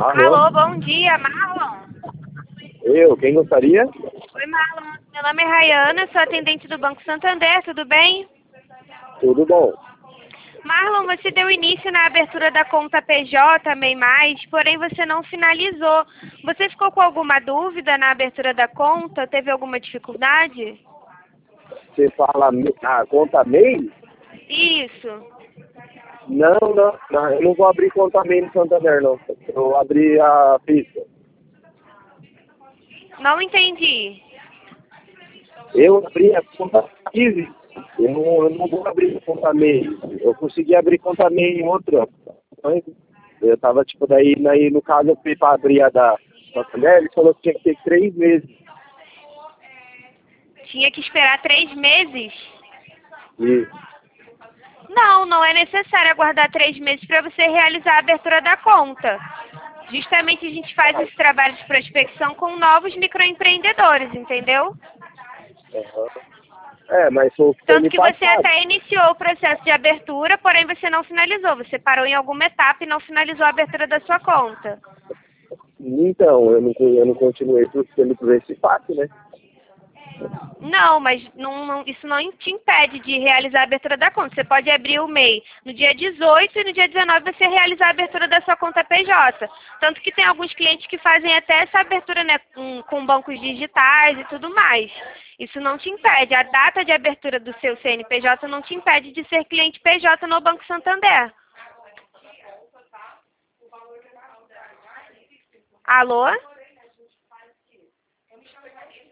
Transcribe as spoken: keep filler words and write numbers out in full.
Alô? Alô, bom dia, Marlon. Eu, quem gostaria? Oi, Marlon. Meu nome é Rayana, sou atendente do Banco Santander, tudo bem? Tudo bom. Marlon, você deu início na abertura da conta P J, MEI mais, porém você não finalizou. Você ficou com alguma dúvida na abertura da conta? Teve alguma dificuldade? Você fala me- a conta MEI? Isso. Não, não, não, eu não vou abrir conta MEI no Santander, não. Eu vou abrir a pista. Não entendi. Eu abri a conta Easy. Eu não, eu não vou abrir conta MEI. Eu consegui abrir conta MEI em outra. Eu tava, tipo, daí, daí no caso, eu fui pra abrir a da Santander, ele falou que tinha que ter três meses. Tinha que esperar três meses? E Não, não é necessário aguardar três meses para você realizar a abertura da conta. Justamente a gente faz esse trabalho de prospecção com novos microempreendedores, entendeu? Aham. É, mas foi foi Tanto me que você passado. até iniciou o processo de abertura, porém você não finalizou. Você parou em alguma etapa e não finalizou a abertura da sua conta. Então, eu não, eu não continuei por- pelo por esse fato, né? Não, mas não, não- isso não te impede de realizar a abertura da conta. Você pode abrir o MEI no dia dezoito e no dia dezenove você realizar a abertura da sua conta P J. Tanto que tem alguns clientes que fazem até essa abertura, né, com, com bancos digitais e tudo mais. Isso não te impede. A data de abertura do seu C N P J não te impede de ser cliente P J no Banco Santander. Alô?